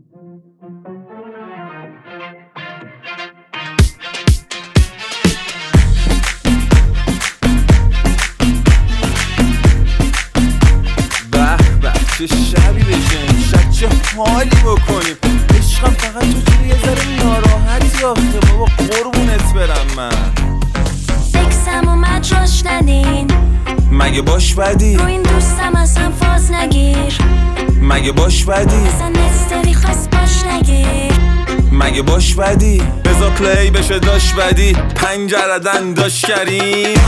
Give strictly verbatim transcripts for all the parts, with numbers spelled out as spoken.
چه شبی بشین شب چه حالی بکنیم عشقم فقط تو جوری یه ذره ناراحتی آخه بابا قربونت برم من اکسم اومد جاش ندین مگه باش بدی رو این دوستم اصلا فاز نگیر مگه باش بدی اصلا نستری خواست باش نگیر مگه باش بدی بزا پلی بشه داش بدی پنجردن داش کریم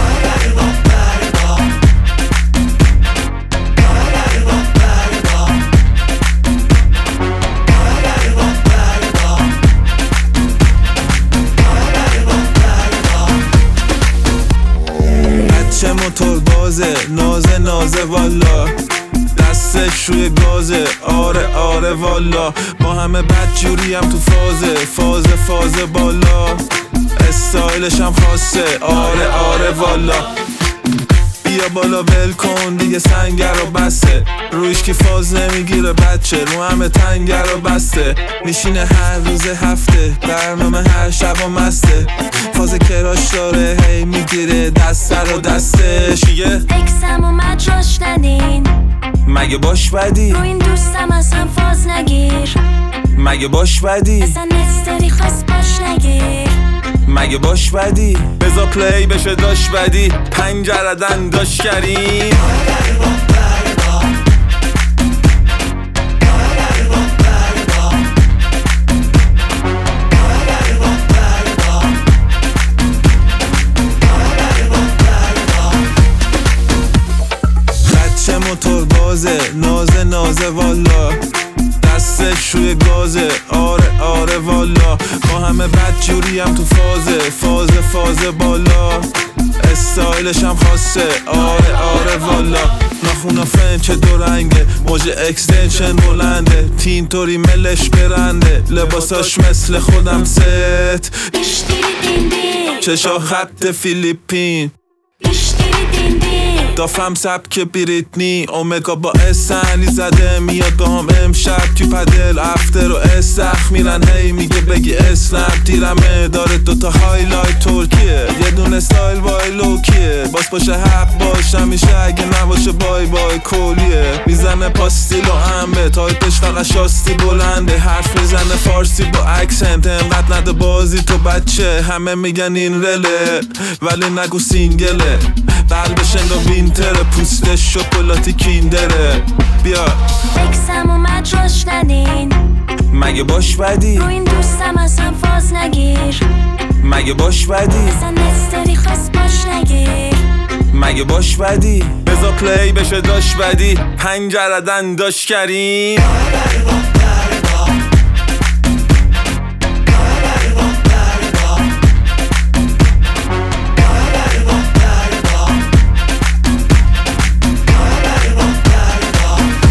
چه موتور بازه نازه نازه والا دستش روی گازه آره آره والا ما همه بدجوری هم تو فازه فازه فازه بالا استایلش هم خاصه آره آره والا بیا بالا ول کن دیگه سنگر رو بسته رویش که فاز نمیگیره بچه رو همه تنگر رو بسته میشینه هر روز هفته برنامه هر شب و مسته فاز کراش داره هی میگیره دسته رو دستش یه اکسم اومد جاش ندین مگه باش بدی رو این دوستم اصلا فاز نگیر مگه باش بدی اصلا نستری خواست باش نگیر مگه باش بدی بزا پلی بشه داش بدی پنجردن داش کریم خدچه موتور بازه نازه نازه والا دستش روی گازه آره آره والا ما همه بدجوری هم تو فازه فازه فازه بالا استایلش هم خاصه آره آره والا ناخونا فن چه دو رنگه موج اکستنشن بلنده تینطوری ملش برنده لباساش مثل خودم ست چشا خط فیلیپین دافم سبک بریتنی اومگا با اسنی زده میاد با هم امشب توی پدل افتر و استخ میرن هی میگه بگی اسنپ تیرمه داره دوتا هایلایت ترکیه یه دونه ستایل وای لوکیه باز باشه حق باش همیشه اگه نباشه بای بای کولیه میزنه پاستیل و انبه تایپش فقط شاستی بلنده حرف میزنه فارسی با اکسنت انقدر نده بازی تو بچه همه میگن این رله ولی نگو سینگله قلبش انگار وینتره پوستش شکلاتی کیندره بیا اکسم اومد جاش ندین مگه باش بدی رو این دوستم اصلا فاز نگیر مگه باش بدی اصلا نستری خواست باش نگیر مگه باش بدی بزا پلی بشه داش بدی پنجردن داش کریم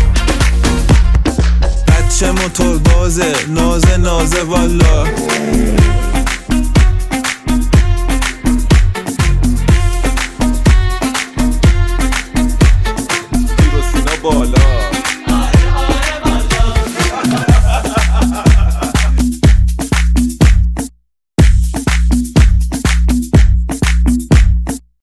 چه موتور بازه نازه نازه والا